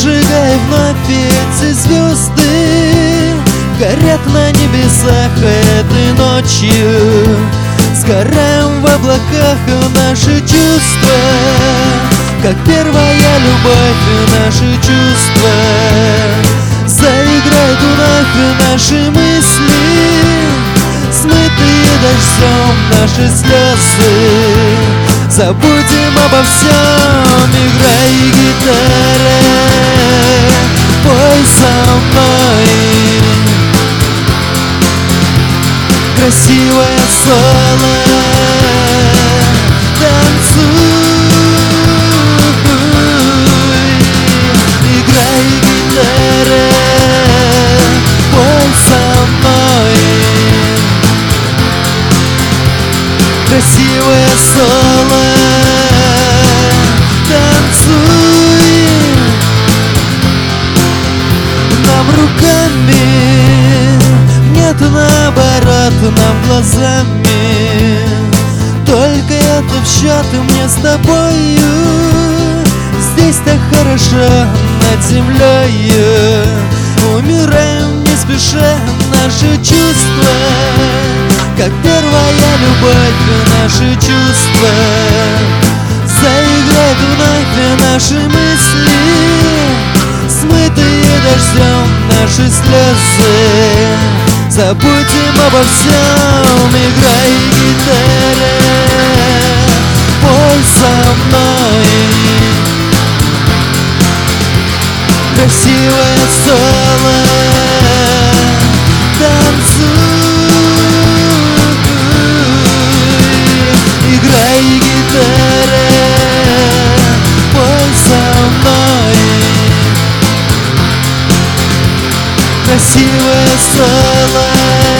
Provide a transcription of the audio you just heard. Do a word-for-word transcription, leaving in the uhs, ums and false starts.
Зажигай вновь эти звезды, горят на небесах этой ночью. Сгораем в облаках наши чувства, как первая любовь наши чувства. Заиграют вновь наши мысли, смытые дождем наши слезы. Забудем обо всем, играй гитара, пой со мной. Красивое соло, танцуй, играй гитара, пой со мной. Красивое соло, танцуй. Нам руками нет, наоборот, нам глазами. Только это в счет мне с тобою. Здесь так хорошо над землею. Умираем не спеша наши чувства, как первая любовь наши чувства. Заиграют вновь наши мысли, смытые дождем наши слезы. Забудем обо всем, играй гитара, пой со мной. Красивое соло, танцуй, играй гитара, пой со мной. Красивое соло.